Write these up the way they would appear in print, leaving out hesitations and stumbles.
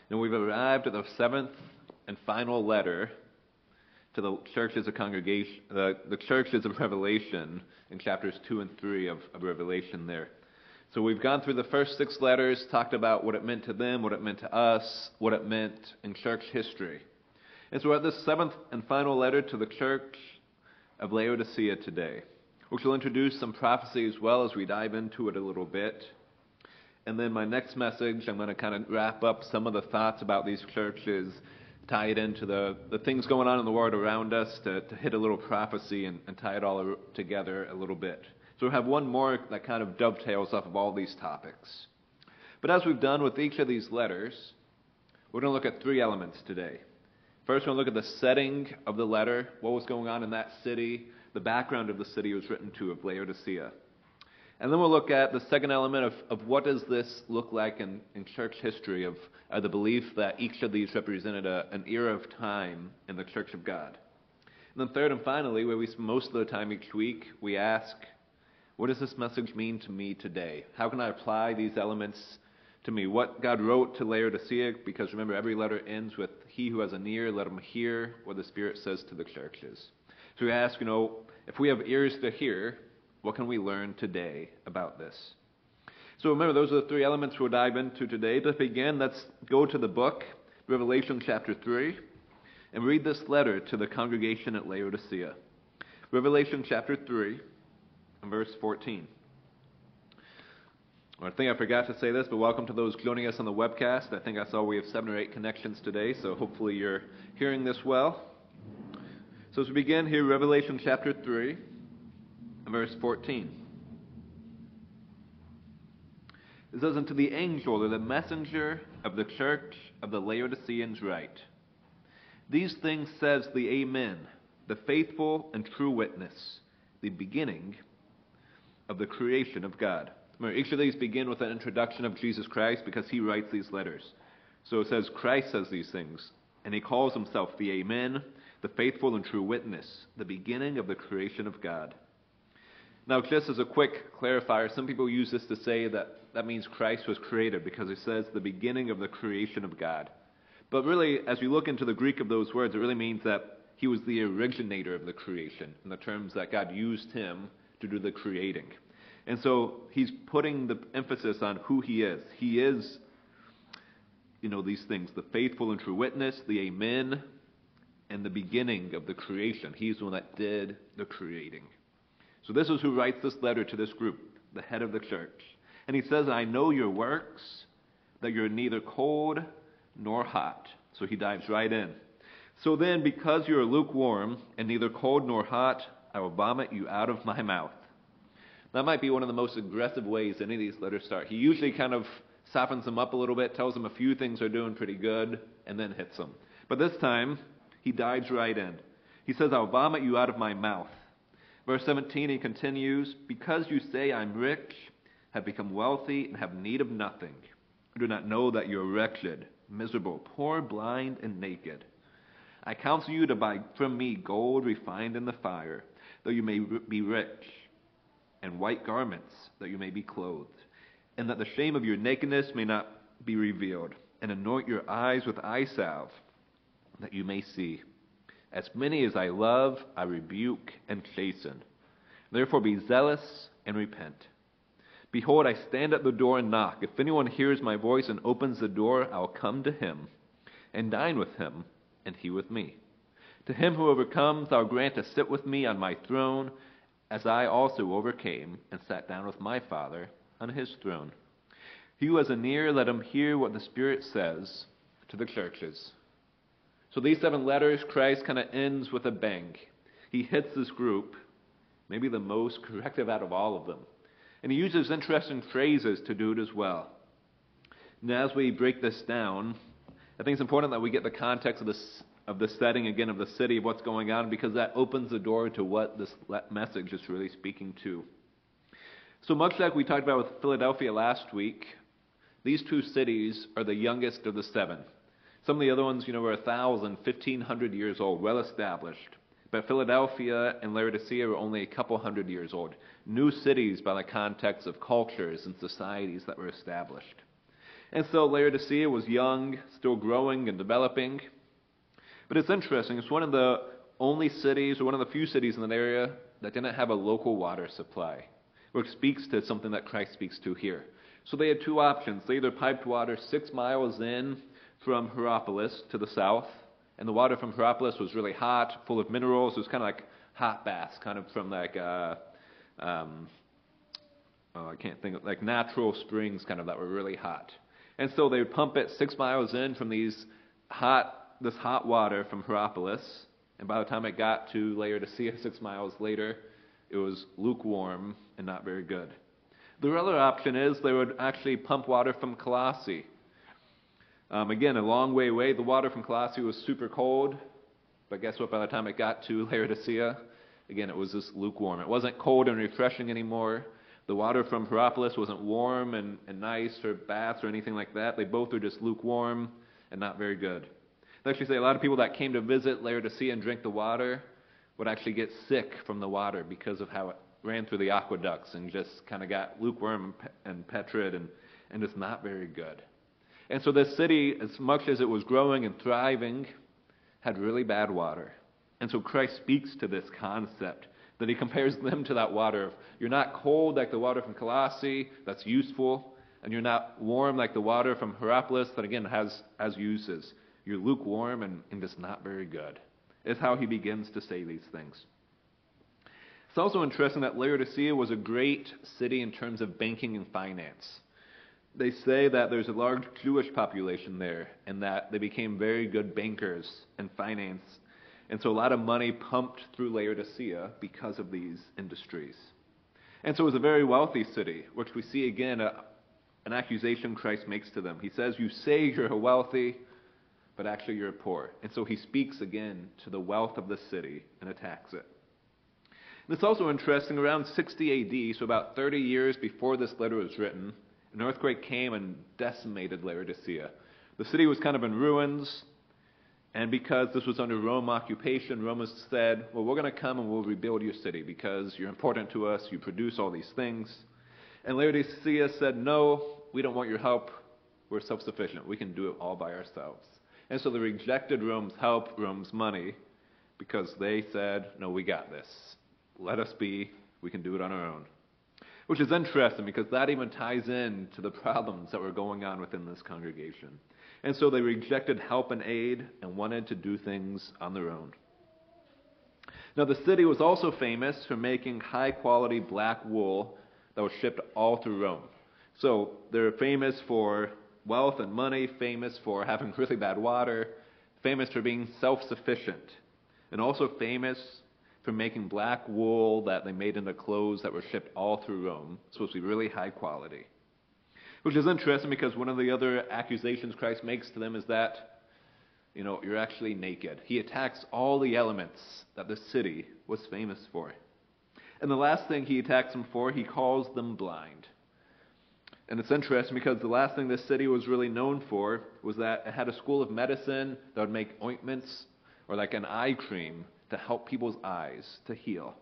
And we've arrived at the seventh and final letter to the churches of congregation, the churches of Revelation in chapters 2 and 3 of Revelation there. So we've gone through the first 6 letters, talked about what it meant to them, what it meant to us, what it meant in church history. And so we're at this seventh and final letter to the church of Laodicea today, which will introduce some prophecy as well as we dive into it a little bit. And then my next message, I'm going to kind of wrap up some of the thoughts about these churches, tie it into the things going on in the world around us to hit a little prophecy and tie it all together a little bit. So we'll have one more that kind of dovetails off of all these topics. But as we've done with each of these letters, we're going to look at 3 elements today. First, we're going to look at the setting of the letter, what was going on in that city, the background of the city it was written to of Laodicea. And then we'll look at the second element of what does this look like in church history, of the belief that each of these represented an era of time in the church of God. And then third and finally, where we spend most of the time each week, we ask, what does this message mean to me today? How can I apply these elements to me? What God wrote to Laodicea, because remember, every letter ends with, he who has an ear, let him hear what the Spirit says to the churches. So we ask, if we have ears to hear, what can we learn today about this? So remember, those are the 3 elements we'll dive into today. To begin, let's go to the book, Revelation chapter 3, and read this letter to the congregation at Laodicea. Revelation chapter 3, and verse 14. I think I forgot to say this, but welcome to those joining us on the webcast. I think I saw we have 7 or 8 connections today, so hopefully you're hearing this well. So as we begin here, Revelation chapter 3, verse 14. It says, unto the angel or the messenger of the church of the Laodiceans write, these things says the Amen, the faithful and true witness, the beginning of the creation of God. Remember, each of these begin with an introduction of Jesus Christ because he writes these letters. So it says Christ says these things, and he calls himself the Amen, the faithful and true witness, the beginning of the creation of God. Now, just as a quick clarifier, some people use this to say that means Christ was created because it says the beginning of the creation of God. But really, as we look into the Greek of those words, it really means that he was the originator of the creation, in the terms that God used him to do the creating. And so he's putting the emphasis on who he is. He is, these things, the faithful and true witness, the Amen, and the beginning of the creation. He's the one that did the creating. So this is who writes this letter to this group, the head of the church. And he says, I know your works, that you're neither cold nor hot. So he dives right in. So then, because you are lukewarm and neither cold nor hot, I will vomit you out of my mouth. That might be one of the most aggressive ways any of these letters start. He usually kind of softens them up a little bit, tells them a few things are doing pretty good, and then hits them. But this time, he dives right in. He says, I'll vomit you out of my mouth. Verse 17, he continues, because you say I'm rich, have become wealthy, and have need of nothing, do not know that you're wretched, miserable, poor, blind, and naked. I counsel you to buy from me gold refined in the fire, though you may be rich, and white garments, that you may be clothed, and that the shame of your nakedness may not be revealed, and anoint your eyes with eye salve, that you may see. As many as I love, I rebuke and chasten. Therefore be zealous and repent. Behold, I stand at the door and knock. If anyone hears my voice and opens the door, I will come to him and dine with him, and he with me. To him who overcomes, I'll grant to sit with me on my throne, as I also overcame and sat down with my Father on his throne. He who has an ear, let him hear what the Spirit says to the churches. So these 7 letters, Christ kind of ends with a bang. He hits this group, maybe the most corrective out of all of them. And he uses interesting phrases to do it as well. And as we break this down, I think it's important that we get the context of the setting again of the city, of what's going on, because that opens the door to what this message is really speaking to. So much like we talked about with Philadelphia last week, these 2 cities are the youngest of the 7. Some of the other ones, were 1,000, 1,500 years old, well established. But Philadelphia and Laodicea were only a couple hundred years old. New cities by the context of cultures and societies that were established. And so Laodicea was young, still growing and developing. But it's interesting, it's one of the only cities, or one of the few cities in that area that didn't have a local water supply, which speaks to something that Christ speaks to here. So they had two options. They either piped water 6 miles in from Hierapolis to the south, and the water from Hierapolis was really hot, full of minerals. It was kind of like hot baths, kind of from like, I can't think of, like natural springs kind of that were really hot. And so they would pump it 6 miles in from this hot water from Hierapolis, and by the time it got to Laodicea 6 miles later, it was lukewarm and not very good. The other option is they would actually pump water from Colossae. Again, a long way away. The water from Colossae was super cold, but guess what? By the time it got to Laodicea, again, it was just lukewarm. It wasn't cold and refreshing anymore. The water from Hierapolis wasn't warm and nice for baths or anything like that. They both were just lukewarm and not very good. They actually say a lot of people that came to visit Laodicea and drink the water would actually get sick from the water because of how it ran through the aqueducts and just kind of got lukewarm and putrid and just not very good. And so this city, as much as it was growing and thriving, had really bad water. And so Christ speaks to this concept that he compares them to that water. You're not cold like the water from Colossae, that's useful, and you're not warm like the water from Hierapolis, that again has uses. You're lukewarm and just not very good. It's how he begins to say these things. It's also interesting that Laodicea was a great city in terms of banking and finance. They say that there's a large Jewish population there and that they became very good bankers and finance. And so a lot of money pumped through Laodicea because of these industries. And so it was a very wealthy city, which we see again an accusation Christ makes to them. He says, you say you're wealthy, but actually you're poor. And so he speaks again to the wealth of the city and attacks it. And it's also interesting, around 60 AD, so about 30 years before this letter was written, an earthquake came and decimated Laodicea. The city was kind of in ruins, and because this was under Rome occupation, Romans said, well, we're going to come and we'll rebuild your city because you're important to us, you produce all these things. And Laodicea said, no, we don't want your help, we're self-sufficient, we can do it all by ourselves. And so they rejected Rome's help, Rome's money, because they said, no, we got this. Let us be, we can do it on our own. Which is interesting because that even ties in to the problems that were going on within this congregation. And so they rejected help and aid and wanted to do things on their own. Now the city was also famous for making high-quality black wool that was shipped all through Rome. So they're famous for wealth and money, famous for having really bad water, famous for being self-sufficient, and also famous for making black wool that they made into clothes that were shipped all through Rome. It's supposed to be really high quality. Which is interesting because one of the other accusations Christ makes to them is that, you're actually naked. He attacks all the elements that the city was famous for. And the last thing he attacks them for, he calls them blind. And it's interesting because the last thing this city was really known for was that it had a school of medicine that would make ointments or like an eye cream to help people's eyes to heal.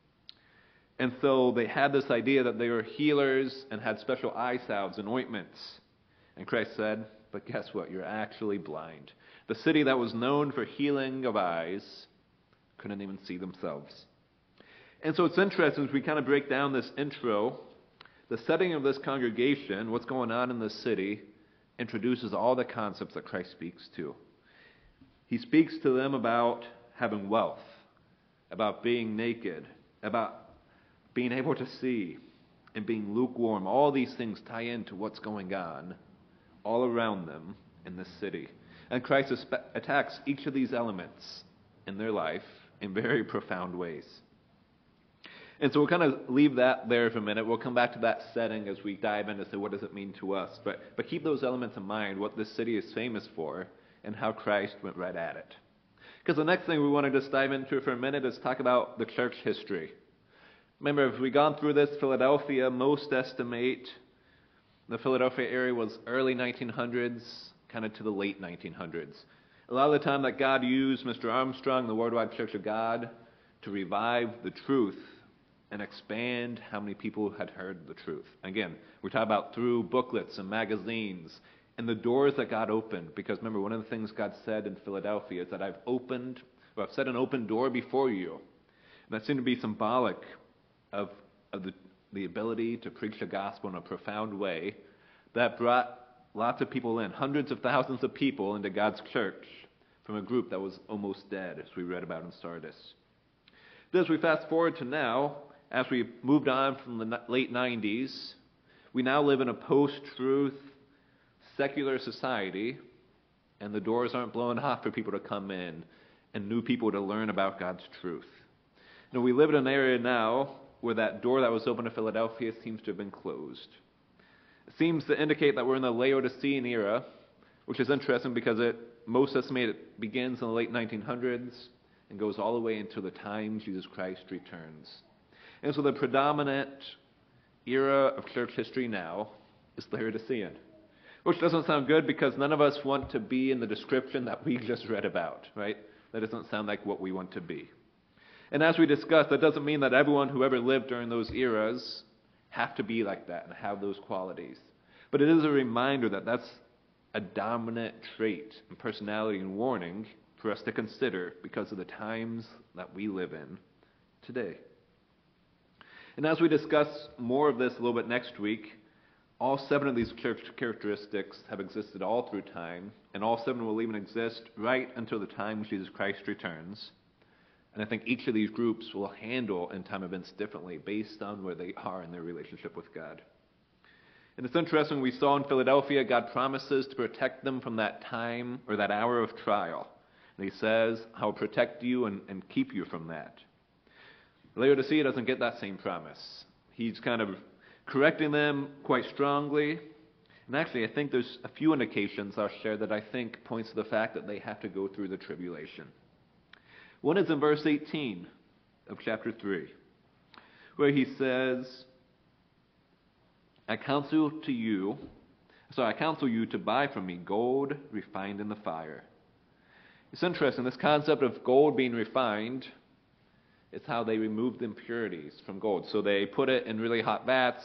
And so they had this idea that they were healers and had special eye salves and ointments. And Christ said, but guess what? You're actually blind. The city that was known for healing of eyes couldn't even see themselves. And so it's interesting as we kind of break down this intro, the setting of this congregation, what's going on in this city, introduces all the concepts that Christ speaks to. He speaks to them about having wealth, about being naked, about being able to see and being lukewarm. All these things tie into what's going on all around them in this city. And Christ attacks each of these elements in their life in very profound ways. And so we'll kind of leave that there for a minute. We'll come back to that setting as we dive in to say what does it mean to us. But keep those elements in mind, what this city is famous for and how Christ went right at it. Because the next thing we want to just dive into for a minute is talk about the church history. Remember, if we've gone through this, Philadelphia, most estimate the Philadelphia area was early 1900s, kind of to the late 1900s. A lot of the time that God used Mr. Armstrong, the Worldwide Church of God, to revive the truth and expand how many people had heard the truth. Again, we're talking about through booklets and magazines and the doors that God opened. Because remember, one of the things God said in Philadelphia is that I've set an open door before you. And that seemed to be symbolic of the ability to preach the gospel in a profound way that brought lots of people in, hundreds of thousands of people into God's church from a group that was almost dead, as we read about in Sardis. But as we fast forward to now, as we moved on from the late 90s, we now live in a post-truth, secular society, and the doors aren't blowing off for people to come in and new people to learn about God's truth. We live in an area now where that door that was open to Philadelphia seems to have been closed. It seems to indicate that we're in the Laodicean era, which is interesting because most estimate it begins in the late 1900s and goes all the way into the time Jesus Christ returns. And so the predominant era of church history now is Laodicean, which doesn't sound good because none of us want to be in the description that we just read about, right? That doesn't sound like what we want to be. And as we discussed, that doesn't mean that everyone who ever lived during those eras have to be like that and have those qualities. But it is a reminder that that's a dominant trait and personality and warning for us to consider because of the times that we live in today. And as we discuss more of this a little bit next week, all 7 of these church characteristics have existed all through time, and all 7 will even exist right until the time Jesus Christ returns. And I think each of these groups will handle end time events differently based on where they are in their relationship with God. And it's interesting, we saw in Philadelphia, God promises to protect them from that time or that hour of trial. And he says, I will protect you and keep you from that. Laodicea doesn't get that same promise. He's kind of correcting them quite strongly. And actually, I think there's a few indications I'll share that I think points to the fact that they have to go through the tribulation. One is in verse 18 of chapter 3, where he says, I counsel you to buy from me gold refined in the fire. It's interesting, this concept of gold being refined is how they remove the impurities from gold. So they put it in really hot vats,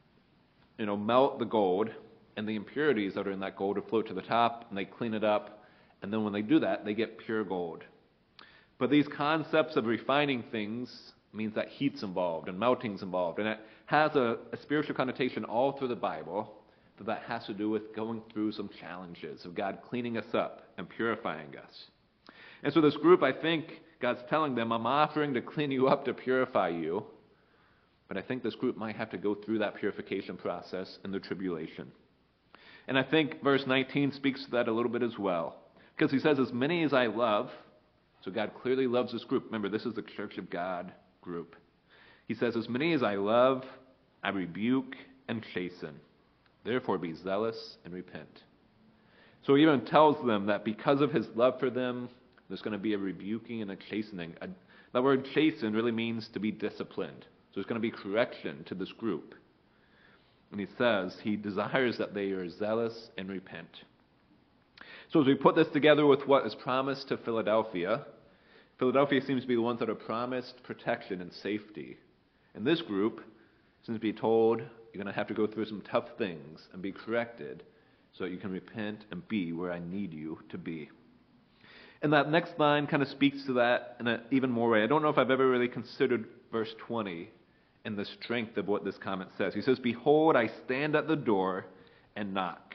melt the gold, and the impurities that are in that gold will float to the top, and they clean it up, and then when they do that, they get pure gold. But these concepts of refining things means that heat's involved and melting's involved, and it has a spiritual connotation all through the Bible that has to do with going through some challenges of God cleaning us up and purifying us. And so this group, I think God's telling them, I'm offering to clean you up to purify you, but I think this group might have to go through that purification process in the tribulation. And I think verse 19 speaks to that a little bit as well, because he says, as many as I love. So God clearly loves this group. Remember, this is the Church of God group. He says, as many as I love, I rebuke and chasten. Therefore be zealous and repent. So he even tells them that because of his love for them, there's going to be a rebuking and a chastening. That word chasten really means to be disciplined. So there's going to be correction to this group. And he says he desires that they are zealous and repent. So as we put this together with what is promised to Philadelphia, Philadelphia seems to be the ones that are promised protection and safety. And this group seems to be told you're going to have to go through some tough things and be corrected so that you can repent and be where I need you to be. And that next line kind of speaks to that in an even more way. I don't know if I've ever really considered verse 20 and the strength of what this comment says. He says, behold, I stand at the door and knock.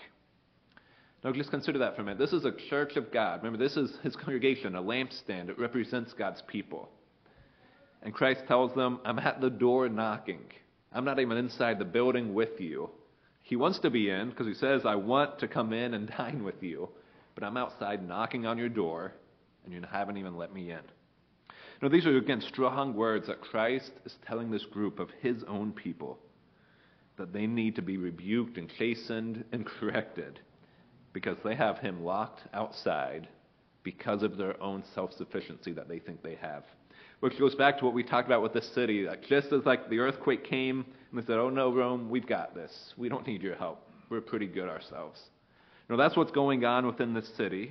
Now just consider that for a minute. This is a church of God. Remember, this is his congregation, a lampstand. It represents God's people. And Christ tells them, I'm at the door knocking. I'm not even inside the building with you. He wants to be in because he says, I want to come in and dine with you. But I'm outside knocking on your door, and you haven't even let me in. Now, these are, again, strong words that Christ is telling this group of his own people that they need to be rebuked and chastened and corrected because they have him locked outside because of their own self-sufficiency that they think they have. Which goes back to what we talked about with this city. That just as like the earthquake came and they said, oh no, Rome, we've got this. We don't need your help. We're pretty good ourselves. That's what's going on within this city.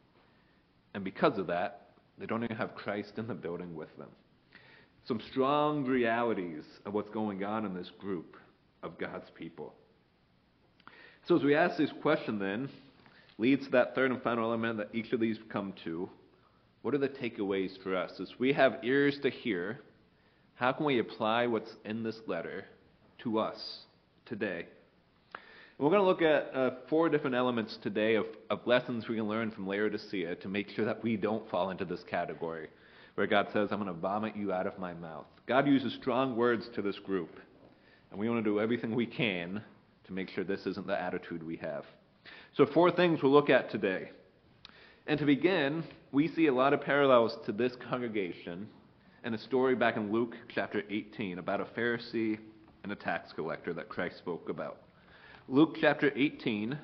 And because of that, they don't even have Christ in the building with them. Some strong realities of what's going on in this group of God's people. So as we ask this question then, leads to that third and final element that each of these come to. What are the takeaways for us? As we have ears to hear, how can we apply what's in this letter to us today? And we're going to look at 4 different elements today of lessons we can learn from Laodicea to make sure that we don't fall into this category, where God says, I'm going to vomit you out of my mouth. God uses strong words to this group, and we want to do everything we can to make sure this isn't the attitude we have. So 4 things we'll look at today. And to begin, we see a lot of parallels to this congregation in a story back in Luke chapter 18 about a Pharisee and a tax collector that Christ spoke about. Luke chapter 18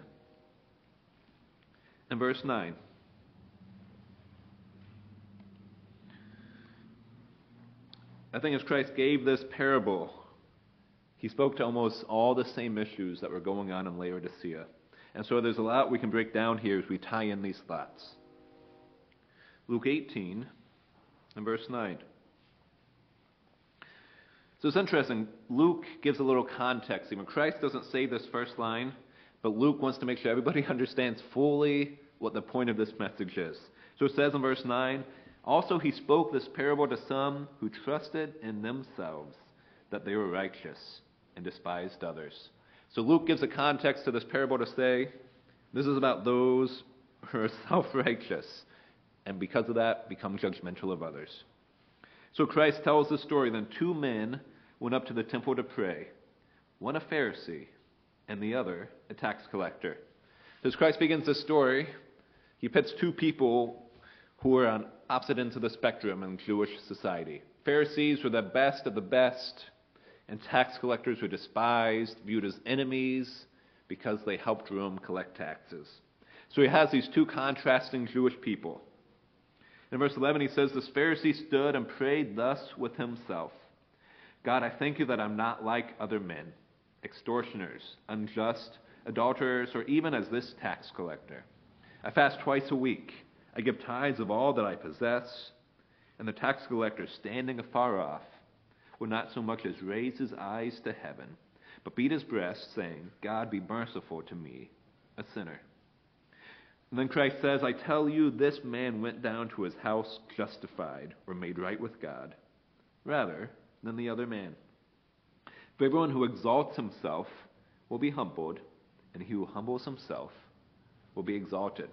and verse 9. I think as Christ gave this parable, he spoke to almost all the same issues that were going on in Laodicea. And so there's a lot we can break down here as we tie in these thoughts. Luke 18 and verse 9. So it's interesting. Luke gives a little context. Even Christ doesn't say this first line, but Luke wants to make sure everybody understands fully what the point of this message is. So it says in verse 9, also he spoke this parable to some who trusted in themselves that they were righteous and despised others. So Luke gives a context to this parable to say, this is about those who are self-righteous, and because of that, become judgmental of others. So Christ tells the story, then 2 men went up to the temple to pray, one a Pharisee, and the other a tax collector. As Christ begins this story, he pits 2 people who are on opposite ends of the spectrum in Jewish society. Pharisees were the best of the best, and tax collectors were despised, viewed as enemies, because they helped Rome collect taxes. So he has these 2 contrasting Jewish people. In verse 11 he says, this Pharisee stood and prayed thus with himself, God, I thank you that I'm not like other men, extortioners, unjust, adulterers, or even as this tax collector. I fast twice a week. I give tithes of all that I possess. And the tax collector, standing afar off, would not so much as raise his eyes to heaven, but beat his breast, saying, God, be merciful to me, a sinner. And then Christ says, I tell you, this man went down to his house justified, or made right with God, rather than the other man. For everyone who exalts himself will be humbled, and he who humbles himself will be exalted.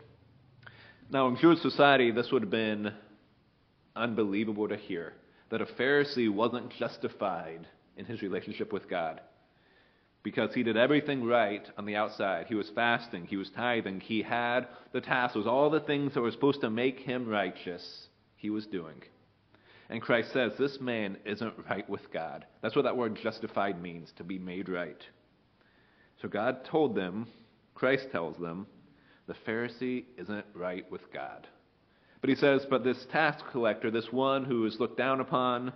Now, in Jewish society, this would have been unbelievable to hear, that a Pharisee wasn't justified in his relationship with God because he did everything right on the outside. He was fasting, he was tithing, he had the tassels, all the things that were supposed to make him righteous, he was doing. And Christ says, this man isn't right with God. That's what that word justified means, to be made right. So God told them, Christ tells them, the Pharisee isn't right with God. But he says, but this tax collector, this one who is looked down upon,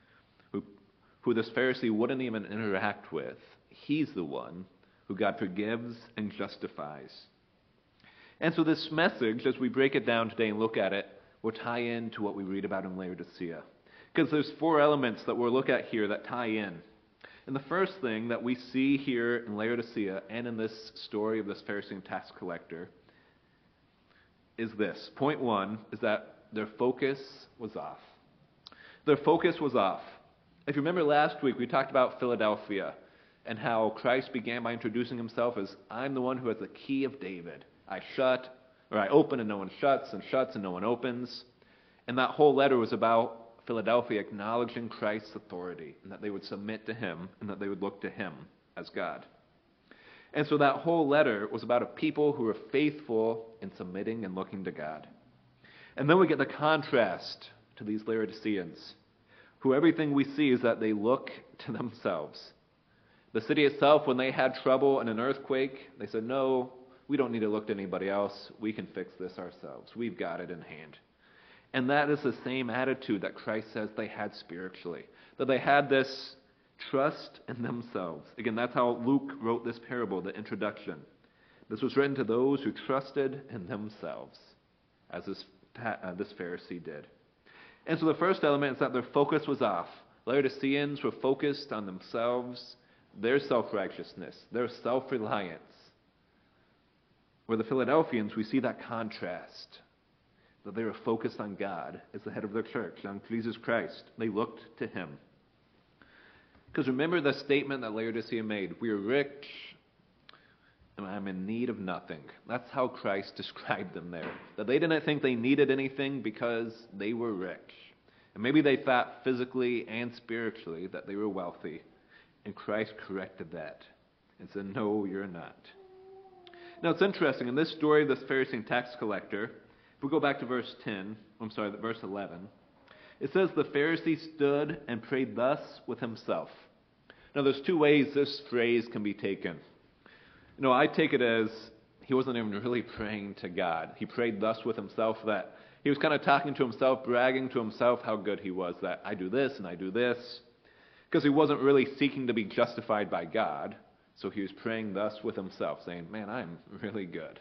who this Pharisee wouldn't even interact with, he's the one who God forgives and justifies. And so this message, as we break it down today and look at it, will tie into what we read about in Laodicea. Because there's 4 elements that we'll look at here that tie in. And the first thing that we see here in Laodicea and in this story of this Pharisee and tax collector is this. Point 1 is that their focus was off. Their focus was off. If you remember last week, we talked about Philadelphia and how Christ began by introducing himself as, I'm the one who has the key of David. I open and no one shuts, and shuts and no one opens. And that whole letter was about Philadelphia acknowledging Christ's authority, and that they would submit to him, and that they would look to him as God. And so that whole letter was about a people who were faithful in submitting and looking to God. And then we get the contrast to these Laodiceans, who everything we see is that they look to themselves. The city itself, when they had trouble in an earthquake, they said, no, we don't need to look to anybody else. We can fix this ourselves. We've got it in hand. And that is the same attitude that Christ says they had spiritually. That they had this trust in themselves. Again, that's how Luke wrote this parable, the introduction. This was written to those who trusted in themselves, as this Pharisee did. And so the first element is that their focus was off. Laodiceans were focused on themselves, their self-righteousness, their self-reliance. Where the Philadelphians, we see that contrast, that they were focused on God as the head of their church, on Jesus Christ. They looked to him. Because remember the statement that Laodicea made, we are rich and I'm in need of nothing. That's how Christ described them there. That they didn't think they needed anything because they were rich. And maybe they thought physically and spiritually that they were wealthy. And Christ corrected that and said, no, you're not. Now it's interesting, in this story of this Pharisee and tax collector, if we go back to verse 11, it says the Pharisee stood and prayed thus with himself. Now there's two ways this phrase can be taken. I take it as he wasn't even really praying to God. He prayed thus with himself, that he was kind of talking to himself, bragging to himself how good he was, that I do this and I do this. Because he wasn't really seeking to be justified by God. So he was praying thus with himself, saying, man, I'm really good.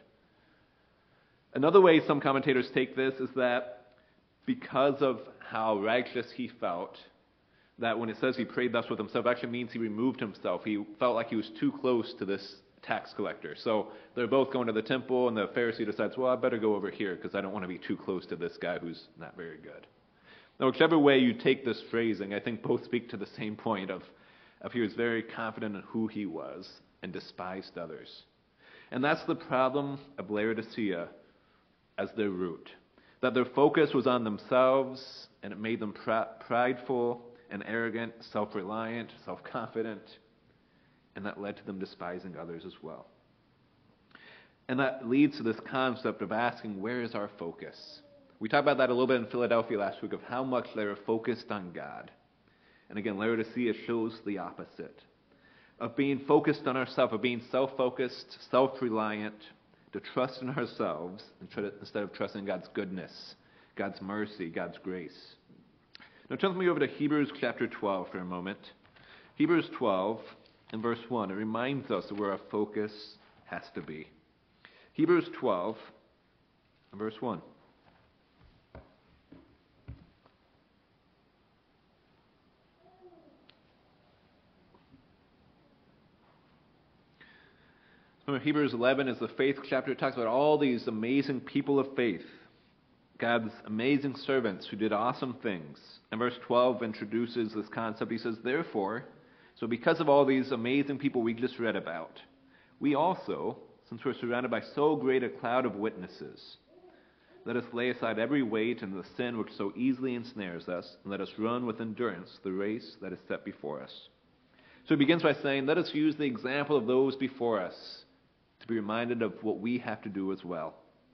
Another way some commentators take this is that because of how righteous he felt, that when it says he prayed thus with himself, actually means he removed himself. He felt like he was too close to this tax collector. So they're both going to the temple, and the Pharisee decides, well, I better go over here because I don't want to be too close to this guy who's not very good. Now, whichever way you take this phrasing, I think both speak to the same point of he was very confident in who he was and despised others. And that's the problem of Laodicea as their root. That their focus was on themselves, and it made them prideful and arrogant, self-reliant, self-confident, and that led to them despising others as well. And that leads to this concept of asking, where is our focus? We talked about that a little bit in Philadelphia last week, of how much they were focused on God. And again, Laodicea shows the opposite. Of being focused on ourselves, of being self-focused, self-reliant, to trust in ourselves instead of trusting God's goodness, God's mercy, God's grace. Now turn with me over to Hebrews chapter 12 for a moment. Hebrews 12 and verse 1. It reminds us of where our focus has to be. Hebrews 12 and verse 1. Hebrews 11 is the faith chapter. It talks about all these amazing people of faith, God's amazing servants who did awesome things. And verse 12 introduces this concept. He says, therefore, so because of all these amazing people we just read about, we also, since we're surrounded by so great a cloud of witnesses, let us lay aside every weight and the sin which so easily ensnares us, and let us run with endurance the race that is set before us. So he begins by saying, let us use the example of those before us to be reminded of what we have to do as well.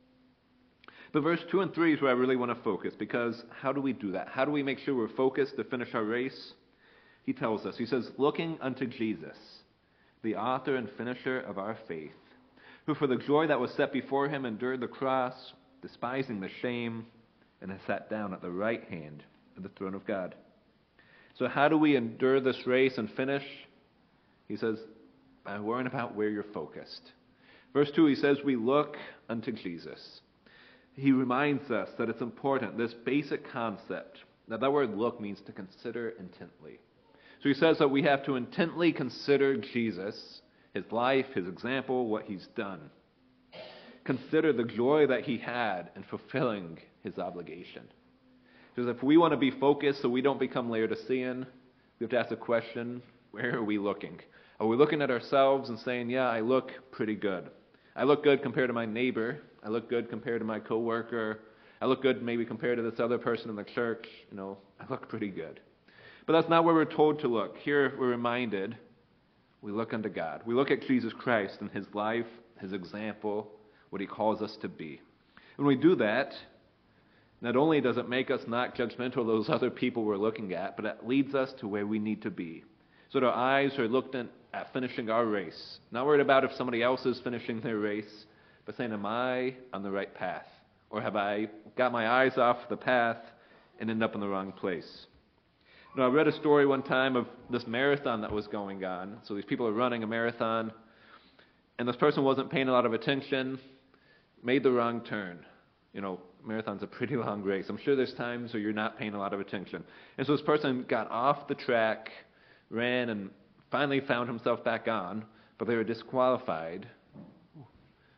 But verse 2 and 3 is where I really want to focus, because how do we do that? How do we make sure we're focused to finish our race? He tells us, he says, looking unto Jesus, the author and finisher of our faith, who for the joy that was set before him endured the cross, despising the shame, and has sat down at the right hand of the throne of God. So how do we endure this race and finish? He says, by worrying about where you're focused. Verse 2, he says, we look unto Jesus. He reminds us that it's important, this basic concept. Now that word look means to consider intently. So he says that we have to intently consider Jesus, his life, his example, what he's done. Consider the joy that he had in fulfilling his obligation. Because if we want to be focused so we don't become Laodicean, we have to ask the question, where are we looking? Are we looking at ourselves and saying, yeah, I look pretty good. I look good compared to my neighbor. I look good compared to my coworker. I look good maybe compared to this other person in the church. I look pretty good. But that's not where we're told to look. Here we're reminded, we look unto God. We look at Jesus Christ and his life, his example, what he calls us to be. When we do that, not only does it make us not judgmental of those other people we're looking at, but it leads us to where we need to be. So that our eyes are looked at finishing our race. Not worried about if somebody else is finishing their race, but saying, am I on the right path? Or have I got my eyes off the path and end up in the wrong place? I read a story one time of this marathon that was going on. So these people are running a marathon, and this person wasn't paying a lot of attention, made the wrong turn. Marathon's a pretty long race. I'm sure there's times where you're not paying a lot of attention. And so this person got off the track, ran, and finally found himself back on, but they were disqualified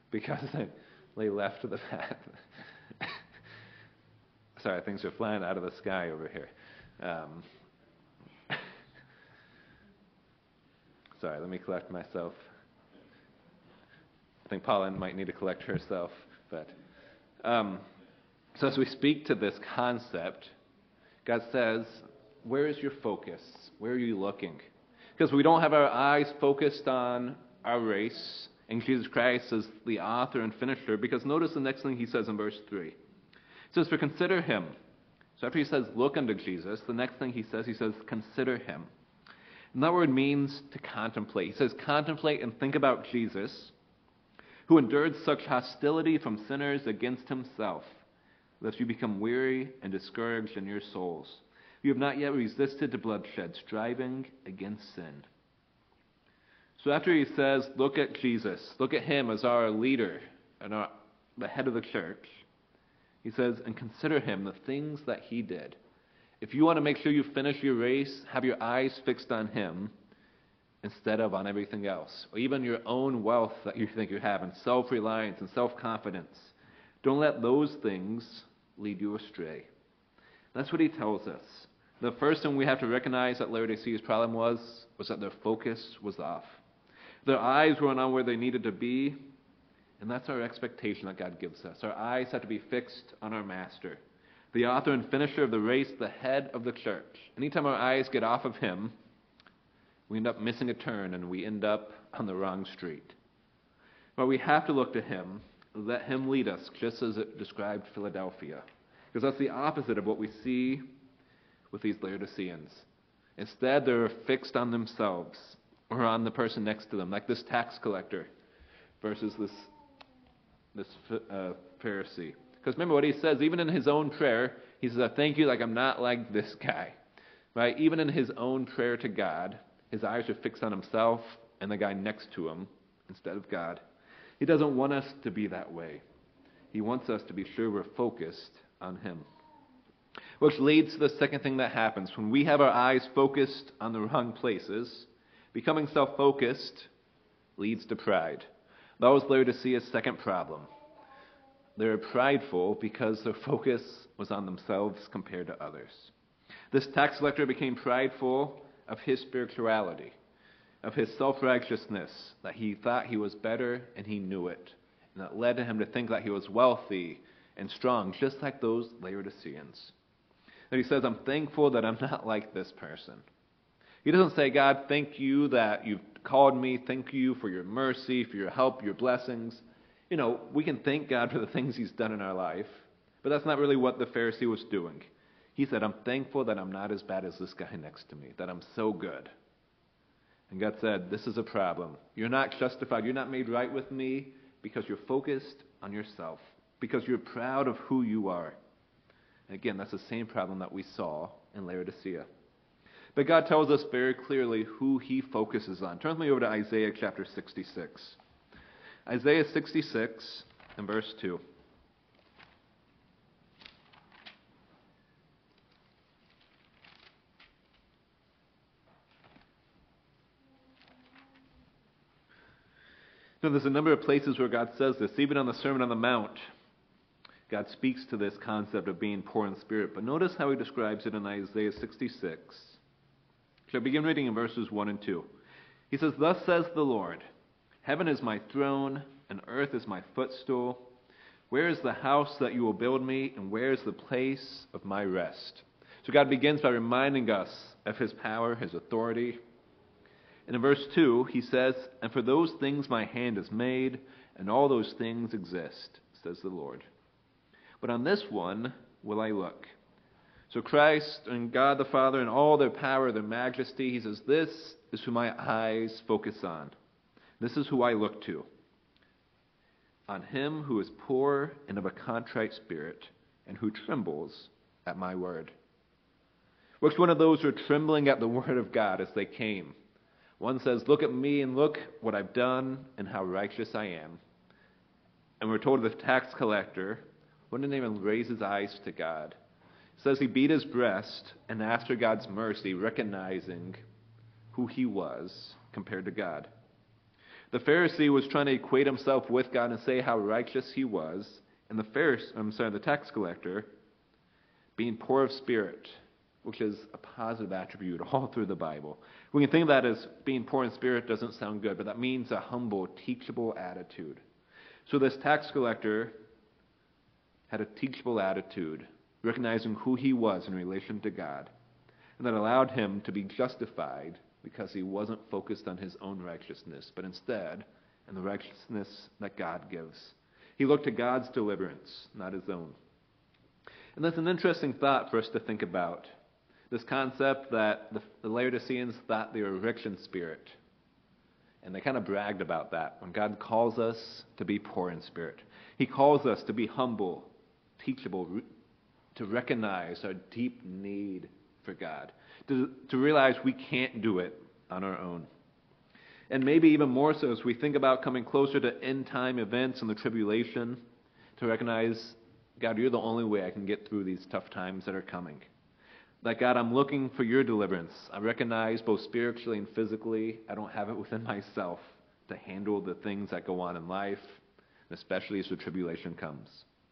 because they lay left of the path. Sorry, things are flying out of the sky over here. Sorry, let me collect myself. I think Paula might need to collect herself. But so as we speak to this concept, God says, where is your focus? Where are you looking? Because we don't have our eyes focused on our race and Jesus Christ as the author and finisher. Because notice the next thing he says in verse 3. It says, for consider him. So after he says, look unto Jesus, the next thing he says, consider him. And that word means to contemplate. He says, contemplate and think about Jesus, who endured such hostility from sinners against himself, lest you become weary and discouraged in your souls. You have not yet resisted to bloodshed, striving against sin. So after he says, look at Jesus, look at him as our leader and the head of the church, he says, and consider him, the things that he did. If you want to make sure you finish your race, have your eyes fixed on him instead of on everything else, or even your own wealth that you think you have, and self-reliance and self-confidence. Don't let those things lead you astray. That's what he tells us. The first thing we have to recognize that Laodicea's problem was that their focus was off. Their eyes weren't on where they needed to be, and that's our expectation that God gives us. Our eyes have to be fixed on our Master, the author and finisher of the race, the head of the church. Anytime our eyes get off of him, we end up missing a turn and we end up on the wrong street. But we have to look to him, let him lead us, just as it described Philadelphia. Because that's the opposite of what we see with these Laodiceans. Instead, they're fixed on themselves or on the person next to them, like this tax collector versus this Pharisee. Because remember what he says, even in his own prayer, he says, I thank you like I'm not like this guy. Right? Even in his own prayer to God, his eyes are fixed on himself and the guy next to him instead of God. He doesn't want us to be that way. He wants us to be sure we're focused on him. Which leads to the second thing that happens. When we have our eyes focused on the wrong places, becoming self-focused leads to pride. That was Laodicea's second problem. They were prideful because their focus was on themselves compared to others. This tax collector became prideful of his spirituality, of his self-righteousness, that he thought he was better and he knew it. And that led to him to think that he was wealthy and strong, just like those Laodiceans. And he says, I'm thankful that I'm not like this person. He doesn't say, God, thank you that you've called me. Thank you for your mercy, for your help, your blessings. You know, we can thank God for the things he's done in our life, but that's not really what the Pharisee was doing. He said, I'm thankful that I'm not as bad as this guy next to me, that I'm so good. And God said, this is a problem. You're not justified. You're not made right with me because you're focused on yourself, because you're proud of who you are. And again, that's the same problem that we saw in Laodicea. But God tells us very clearly who he focuses on. Turn with me over to Isaiah chapter 66. Isaiah 66 and verse 2. Now, there's a number of places where God says this. Even on the Sermon on the Mount, God speaks to this concept of being poor in spirit. But notice how he describes it in Isaiah 66. Shall I begin reading in verses 1 and 2. He says, Thus says the Lord, Heaven is my throne, and earth is my footstool. Where is the house that you will build me, and where is the place of my rest? So God begins by reminding us of his power, his authority. And in verse 2, he says, And for those things my hand has made, and all those things exist, says the Lord. But on this one will I look. So Christ and God the Father and all their power, their majesty, he says, this is who my eyes focus on. This is who I look to. On him who is poor and of a contrite spirit, and who trembles at my word. Which one of those who are trembling at the word of God as they came? One says, Look at me and look what I've done and how righteous I am. And we're told the tax collector wouldn't even raise his eyes to God. It says he beat his breast and asked for God's mercy, recognizing who he was compared to God. The Pharisee was trying to equate himself with God and say how righteous he was, and the tax collector, being poor of spirit, which is a positive attribute all through the Bible. We can think of that as being poor in spirit doesn't sound good, but that means a humble, teachable attitude. So this tax collector had a teachable attitude, recognizing who he was in relation to God, and that allowed him to be justified because he wasn't focused on his own righteousness, but instead on the righteousness that God gives. He looked to God's deliverance, not his own. And that's an interesting thought for us to think about. This concept that the Laodiceans thought they were rich in spirit. And they kind of bragged about that when God calls us to be poor in spirit. He calls us to be humble, teachable, to recognize our deep need for God, to realize we can't do it on our own. And maybe even more so as we think about coming closer to end-time events and the tribulation, to recognize, God, you're the only way I can get through these tough times that are coming. That, God, I'm looking for your deliverance. I recognize both spiritually and physically, I don't have it within myself to handle the things that go on in life, especially as the tribulation comes.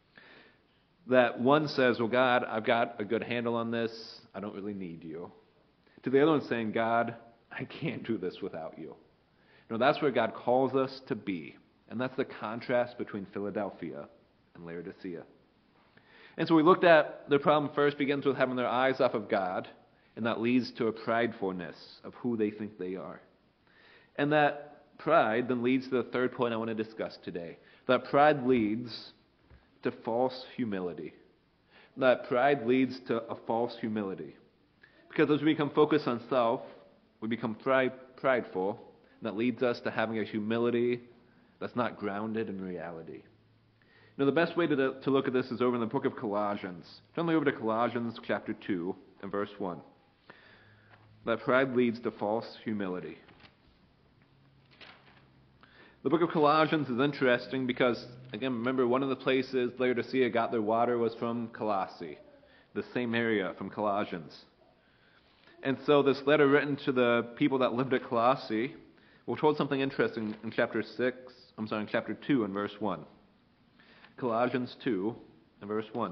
That one says, well, God, I've got a good handle on this. I don't really need you. To the other one saying, God, I can't do this without you. That's where God calls us to be. And that's the contrast between Philadelphia and Laodicea. And so we looked at the problem first begins with having their eyes off of God, and that leads to a pridefulness of who they think they are. And that pride then leads to the third point I want to discuss today. That pride leads to false humility. That pride leads to a false humility. Because as we become focused on self, we become prideful, and that leads us to having a humility that's not grounded in reality. The best way to look at this is over in the book of Colossians. Turn over to Colossians chapter 2 and verse 1. That pride leads to false humility. The book of Colossians is interesting because, again, remember one of the places Laodicea got their water was from Colossae, the same area from Colossians. And so this letter written to the people that lived at Colossae, we're told something interesting in chapter 2 and verse 1. Colossians 2 and verse 1.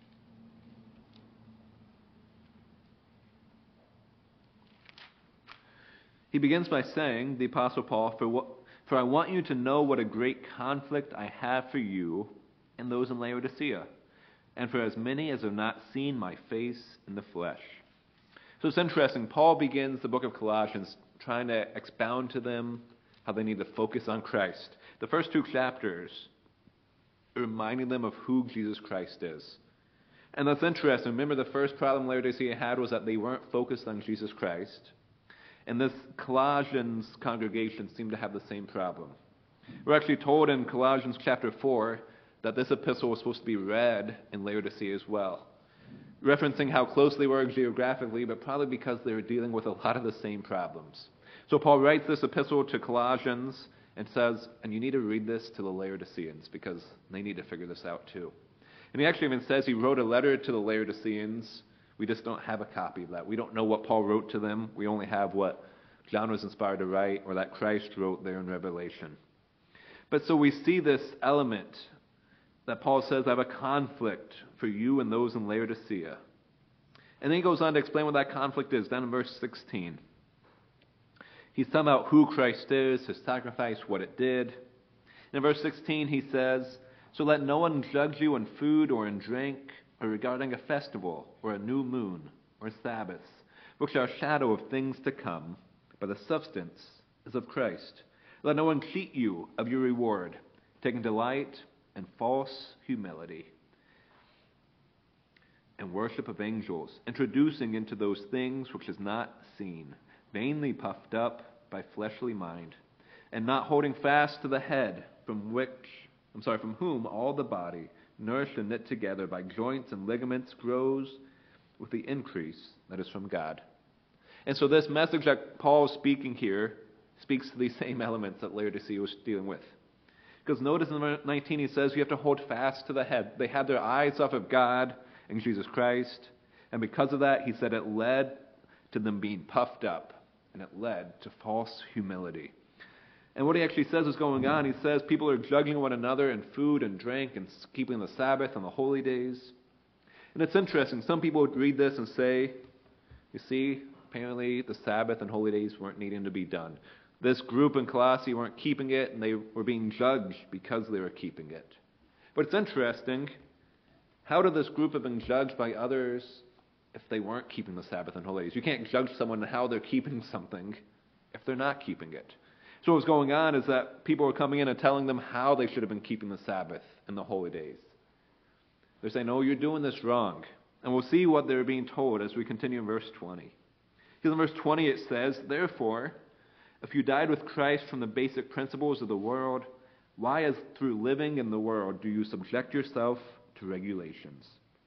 He begins by saying, the Apostle Paul, for I want you to know what a great conflict I have for you and those in Laodicea, and for as many as have not seen my face in the flesh. So it's interesting. Paul begins the book of Colossians trying to expound to them how they need to focus on Christ. The first 2 chapters reminding them of who Jesus Christ is. And that's interesting. Remember, the first problem Laodicea had was that they weren't focused on Jesus Christ. And this Colossians congregation seemed to have the same problem. We're actually told in Colossians chapter 4 that this epistle was supposed to be read in Laodicea as well, referencing how close they were geographically, but probably because they were dealing with a lot of the same problems. So Paul writes this epistle to Colossians and says, and you need to read this to the Laodiceans because they need to figure this out too. And he actually even says he wrote a letter to the Laodiceans. We just don't have a copy of that. We don't know what Paul wrote to them. We only have what John was inspired to write or that Christ wrote there in Revelation. But so we see this element that Paul says, I have a conflict for you and those in Laodicea. And then he goes on to explain what that conflict is, down in verse 16. He's talking about who Christ is, his sacrifice, what it did. And in verse 16 he says, so let no one judge you in food or in drink, or regarding a festival, or a new moon, or Sabbaths, which are a shadow of things to come, but the substance is of Christ. Let no one cheat you of your reward, taking delight in false humility and worship of angels, introducing into those things which is not seen, vainly puffed up by fleshly mind, and not holding fast to the head, from whom all the body, nourished and knit together by joints and ligaments, grows with the increase that is from God. And so this message that Paul is speaking here speaks to these same elements that Laodicea was dealing with. Because notice in verse 19 he says you have to hold fast to the head. They had their eyes off of God and Jesus Christ, and because of that, he said it led to them being puffed up, and it led to false humility. And what he actually says is going on, he says people are judging one another in food and drink and keeping the Sabbath and the holy days. And it's interesting. Some people would read this and say, you see, apparently the Sabbath and holy days weren't needing to be done. This group in Colossae weren't keeping it, and they were being judged because they were keeping it. But it's interesting. How did this group have been judged by others if they weren't keeping the Sabbath and holy days? You can't judge someone on how they're keeping something if they're not keeping it. So what's going on is that people were coming in and telling them how they should have been keeping the Sabbath and the holy days. They're saying, no, you're doing this wrong. And we'll see what they're being told as we continue in verse 20. Because in verse 20 it says, therefore, if you died with Christ from the basic principles of the world, why, as through living in the world, do you subject yourself to regulations?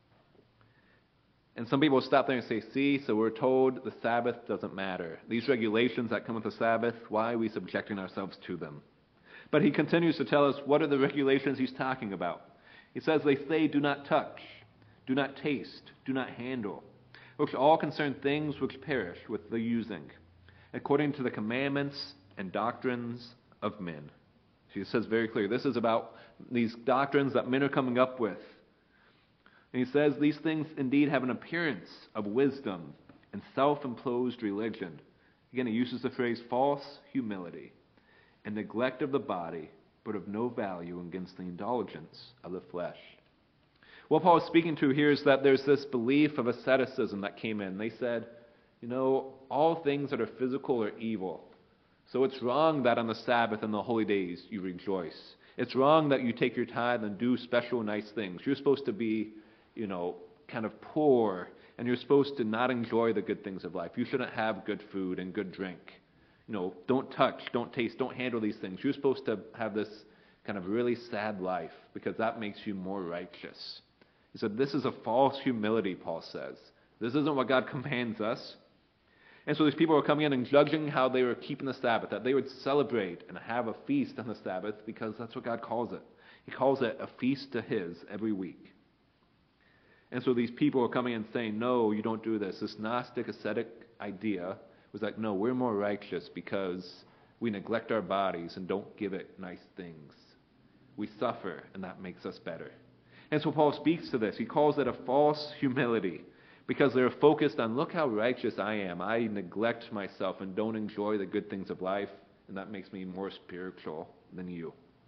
And some people stop there and say, see, so we're told the Sabbath doesn't matter. These regulations that come with the Sabbath, why are we subjecting ourselves to them? But he continues to tell us what are the regulations he's talking about. He says they say, do not touch, do not taste, do not handle, which all concern things which perish with the using, according to the commandments and doctrines of men. He says very clearly, this is about these doctrines that men are coming up with. And he says these things indeed have an appearance of wisdom and self-imposed religion. Again, he uses the phrase false humility and neglect of the body, but of no value against the indulgence of the flesh. What Paul is speaking to here is that there's this belief of asceticism that came in. They said, all things that are physical are evil. So it's wrong that on the Sabbath and the holy days you rejoice. It's wrong that you take your tithe and do special nice things. You're supposed to be, kind of poor, and you're supposed to not enjoy the good things of life. You shouldn't have good food and good drink. Don't touch, don't taste, don't handle these things. You're supposed to have this kind of really sad life because that makes you more righteous. He said, this is a false humility, Paul says. This isn't what God commands us. And so these people were coming in and judging how they were keeping the Sabbath, that they would celebrate and have a feast on the Sabbath because that's what God calls it. He calls it a feast to His every week. And so these people are coming in saying, no, you don't do this. This Gnostic ascetic idea was like, no, we're more righteous because we neglect our bodies and don't give it nice things. We suffer, and that makes us better. And so Paul speaks to this. He calls it a false humility because they're focused on, look how righteous I am. I neglect myself and don't enjoy the good things of life, and that makes me more spiritual than you.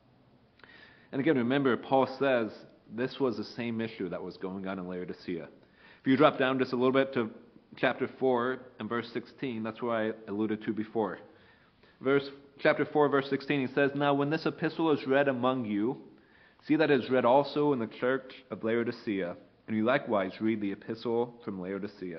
And again, remember, Paul says this was the same issue that was going on in Laodicea. If you drop down just a little bit to chapter 4 and verse 16, that's where I alluded to before. Chapter 4, verse 16, he says, now when this epistle is read among you, see that it is read also in the church of Laodicea, and you likewise read the epistle from Laodicea.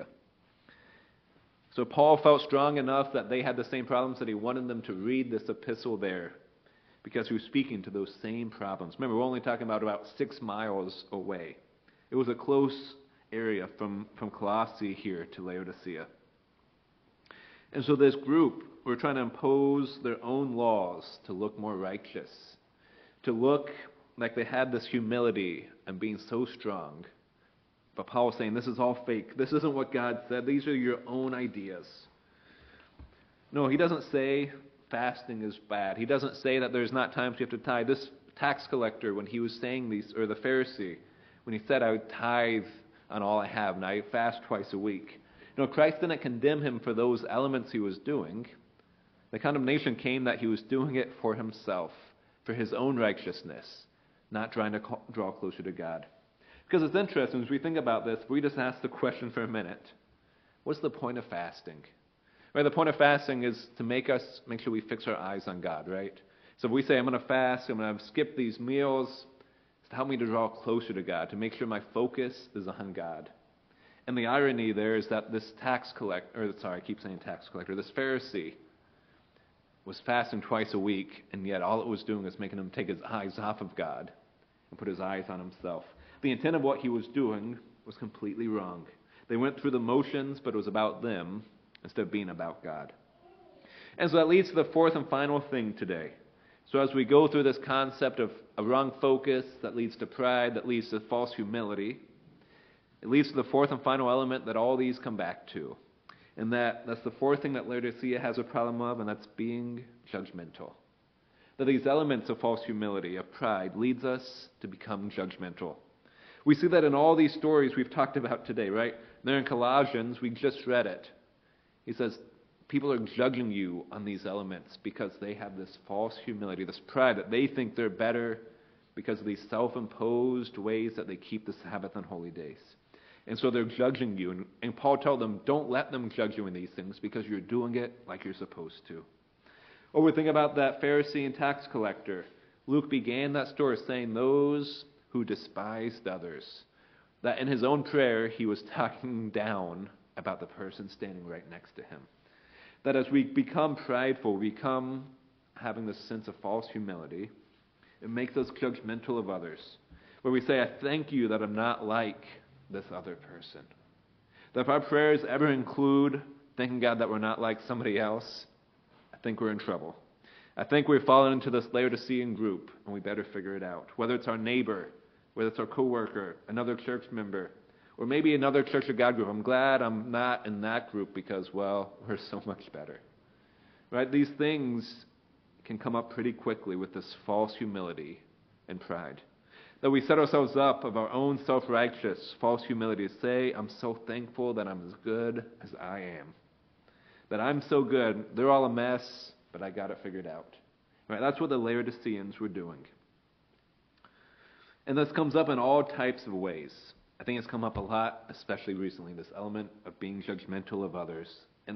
So Paul felt strong enough that they had the same problems that he wanted them to read this epistle there, because he was speaking to those same problems. Remember, we're only talking about 6 miles away. It was a close area from Colossae here to Laodicea. And so this group were trying to impose their own laws to look more righteous, to look like they had this humility and being so strong. But Paul was saying, this is all fake. This isn't what God said. These are your own ideas. No, he doesn't say fasting is bad. He doesn't say that there's not times you have to tithe. This tax collector, when he was saying these, or the Pharisee, when he said, I would tithe on all I have, and I fast twice a week. Christ didn't condemn him for those elements he was doing. The condemnation came that he was doing it for himself, for his own righteousness, not trying to draw closer to God. Because it's interesting, as we think about this, we just ask the question for a minute, what's the point of fasting? Right, the point of fasting is to make sure we fix our eyes on God, right? So if we say, I'm going to fast, I'm going to skip these meals, it's to help me to draw closer to God, to make sure my focus is on God. And the irony there is that this tax collector, this Pharisee was fasting twice a week, and yet all it was doing was making him take his eyes off of God and put his eyes on himself. The intent of what he was doing was completely wrong. They went through the motions, but it was about them instead of being about God. And so that leads to the fourth and final thing today. So as we go through this concept of a wrong focus that leads to pride, that leads to false humility, it leads to the fourth and final element that all these come back to. And that's the fourth thing that Laodicea has a problem of, and that's being judgmental. That these elements of false humility, of pride, leads us to become judgmental. We see that in all these stories we've talked about today, right? There in Colossians, we just read it. He says, people are judging you on these elements because they have this false humility, this pride that they think they're better because of these self-imposed ways that they keep the Sabbath and holy days. And so they're judging you. And Paul told them, don't let them judge you in these things because you're doing it like you're supposed to. Or we think about that Pharisee and tax collector. Luke began that story saying those who despised others. That in his own prayer, he was talking down about the person standing right next to him. That as we become prideful, we become having this sense of false humility. It makes us judgmental of others. Where we say, I thank you that I'm not like this other person. That if our prayers ever include thanking God that we're not like somebody else, I think we're in trouble. I think we've fallen into this Laodicean group, and we better figure it out. Whether it's our neighbor, whether it's our coworker, another church member, or maybe another Church of God group. I'm glad I'm not in that group because, well, we're so much better. Right? These things can come up pretty quickly with this false humility and pride. That we set ourselves up of our own self-righteous false humility to say, I'm so thankful that I'm as good as I am. That I'm so good. They're all a mess, but I got it figured out. Right? That's what the Laodiceans were doing. And this comes up in all types of ways. I think it's come up a lot, especially recently, this element of being judgmental of others in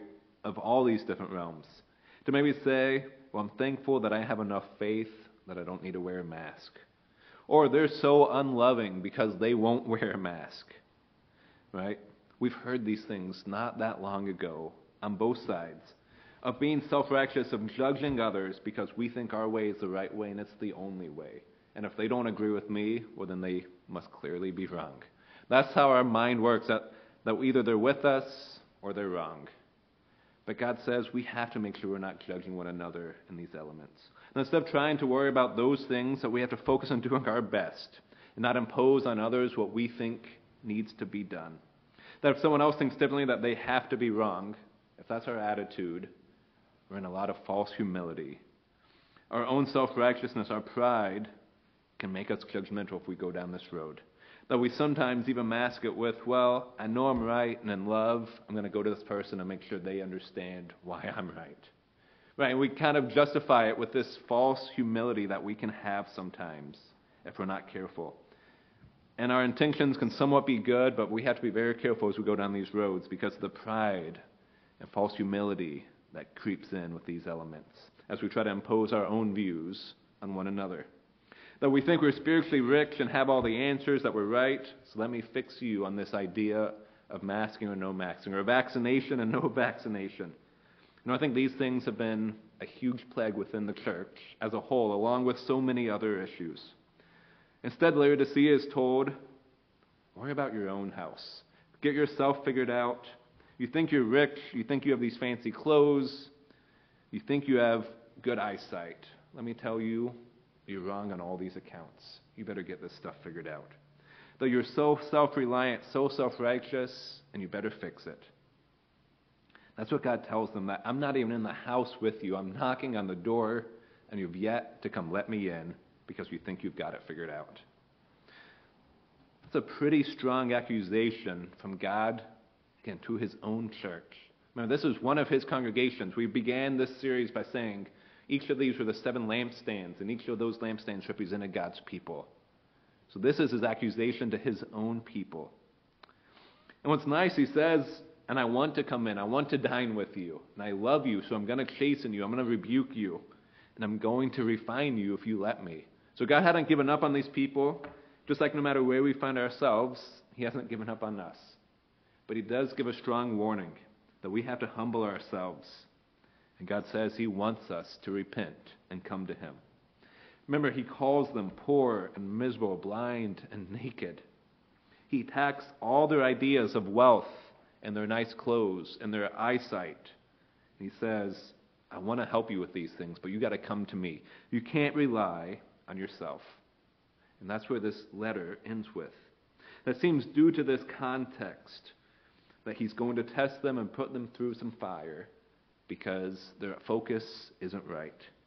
all these different realms. To maybe say, well, I'm thankful that I have enough faith that I don't need to wear a mask. Or they're so unloving because they won't wear a mask. Right? We've heard these things not that long ago on both sides. Of being self-righteous, of judging others because we think our way is the right way and it's the only way. And if they don't agree with me, well, then they must clearly be wrong. That's how our mind works, that either they're with us or they're wrong. But God says we have to make sure we're not judging one another in these elements. And instead of trying to worry about those things, that we have to focus on doing our best and not impose on others what we think needs to be done. That if someone else thinks differently, that they have to be wrong, if that's our attitude, we're in a lot of false humility. Our own self-righteousness, our pride, can make us judgmental if we go down this road. That we sometimes even mask it with, well, I know I'm right, and in love, I'm going to go to this person and make sure they understand why I'm right. Right, and we kind of justify it with this false humility that we can have sometimes if we're not careful. And our intentions can somewhat be good, but we have to be very careful as we go down these roads because of the pride and false humility that creeps in with these elements as we try to impose our own views on one another. That we think we're spiritually rich and have all the answers, that we're right, so let me fix you on this idea of masking or no masking, or vaccination and no vaccination. You know, I think these things have been a huge plague within the church as a whole, along with so many other issues. Instead, Laodicea is told, worry about your own house. Get yourself figured out. You think you're rich. You think you have these fancy clothes. You think you have good eyesight. Let me tell you, you're wrong on all these accounts. You better get this stuff figured out. Though you're so self-reliant, so self-righteous, and you better fix it. That's what God tells them, that I'm not even in the house with you. I'm knocking on the door, and you've yet to come let me in because you think you've got it figured out. That's a pretty strong accusation from God, again, to his own church. Remember, this is one of his congregations. We began this series by saying each of these were the 7 lampstands, and each of those lampstands represented God's people. So this is his accusation to his own people. And what's nice, he says, and I want to come in, I want to dine with you, and I love you, so I'm going to chasten you, I'm going to rebuke you, and I'm going to refine you if you let me. So God hadn't given up on these people, just like no matter where we find ourselves, he hasn't given up on us. But he does give a strong warning that we have to humble ourselves. And God says he wants us to repent and come to him. Remember, he calls them poor and miserable, blind and naked. He attacks all their ideas of wealth and their nice clothes and their eyesight. And he says, I want to help you with these things, but you got to come to me. You can't rely on yourself. And that's where this letter ends with. That seems due to this context that he's going to test them and put them through some fire because their focus isn't right.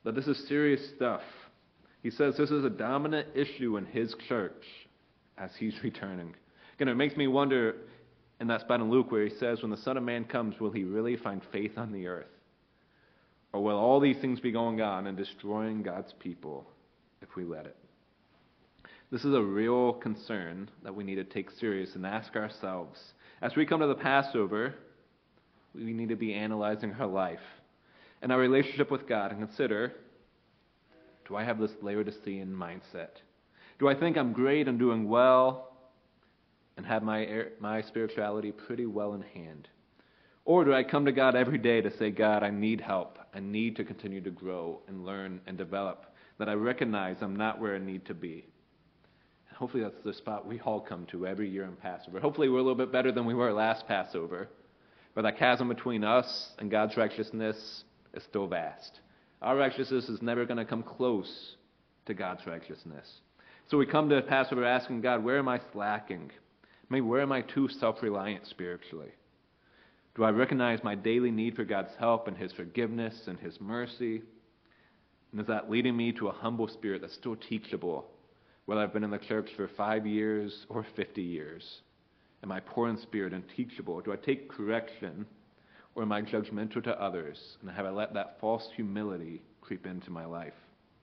that this is serious stuff. He says this is a dominant issue in his church as he's returning. Again, it makes me wonder in that spot in Luke where he says, when the Son of Man comes, will he really find faith on the earth? Or will all these things be going on and destroying God's people if we let it? This is a real concern that we need to take serious and ask ourselves. As we come to the Passover, we need to be analyzing our life and our relationship with God and consider, do I have this Laodicean mindset? Do I think I'm great and doing well and have my spirituality pretty well in hand? Or do I come to God every day to say, God, I need help. I need to continue to grow and learn and develop, that I recognize I'm not where I need to be. And hopefully that's the spot we all come to every year in Passover. Hopefully we're a little bit better than we were last Passover, but that chasm between us and God's righteousness is still vast. Our righteousness is never going to come close to God's righteousness. So we come to Passover asking God, where am I slacking? Maybe where am I too self-reliant spiritually? Do I recognize my daily need for God's help and His forgiveness and His mercy? And is that leading me to a humble spirit that's still teachable, whether I've been in the church for 5 years or 50 years? Am I poor in spirit and teachable? Do I take correction, or am I judgmental to others? And have I let that false humility creep into my life?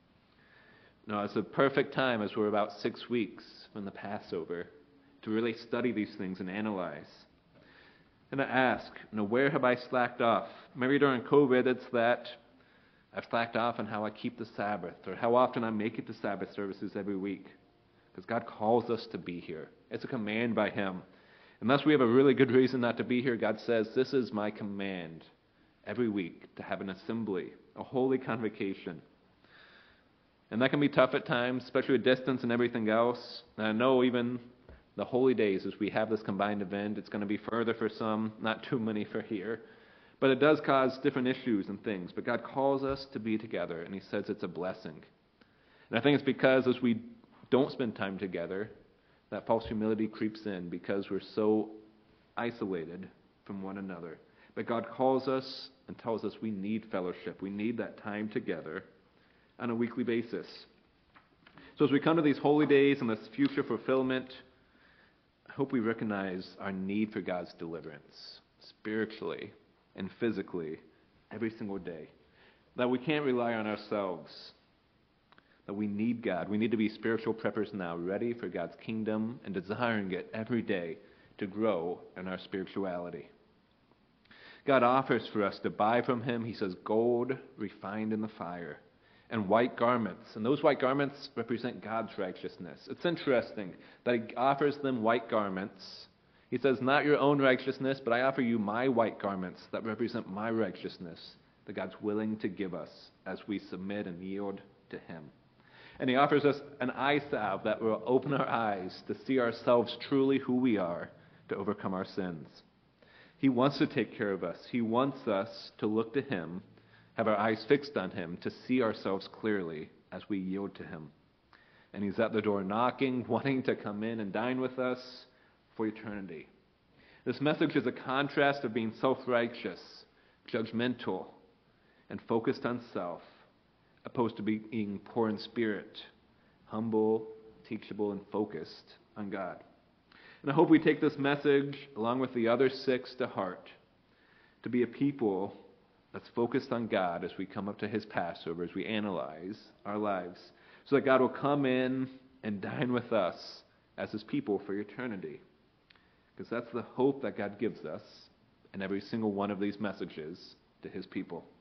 Now, it's a perfect time, as we're about 6 weeks from the Passover, to really study these things and analyze. And to ask, where have I slacked off? Maybe during COVID, it's that I've slacked off on how I keep the Sabbath, or how often I make it to Sabbath services every week. Because God calls us to be here. It's a command by Him. Unless we have a really good reason not to be here, God says, this is my command every week, to have an assembly, a holy convocation. And that can be tough at times, especially with distance and everything else. And I know even the holy days, as we have this combined event, it's going to be further for some, not too many for here. But it does cause different issues and things. But God calls us to be together, and He says it's a blessing. And I think it's because as we don't spend time together, that false humility creeps in because we're so isolated from one another. But God calls us and tells us we need fellowship. We need that time together on a weekly basis. So as we come to these holy days and this future fulfillment, I hope we recognize our need for God's deliverance, spiritually and physically, every single day. That we can't rely on ourselves. That we need God. We need to be spiritual preppers now, ready for God's kingdom and desiring it every day to grow in our spirituality. God offers for us to buy from Him, He says, gold refined in the fire, and white garments. And those white garments represent God's righteousness. It's interesting that He offers them white garments. He says, not your own righteousness, but I offer you my white garments that represent my righteousness, that God's willing to give us as we submit and yield to Him. And He offers us an eye salve that will open our eyes to see ourselves truly who we are, to overcome our sins. He wants to take care of us. He wants us to look to Him, have our eyes fixed on Him, to see ourselves clearly as we yield to Him. And He's at the door knocking, wanting to come in and dine with us for eternity. This message is a contrast of being self-righteous, judgmental, and focused on self, opposed to being poor in spirit, humble, teachable, and focused on God. And I hope we take this message, along with the other 6, to heart, to be a people that's focused on God as we come up to His Passover, as we analyze our lives, so that God will come in and dine with us as His people for eternity. Because that's the hope that God gives us in every single one of these messages to His people.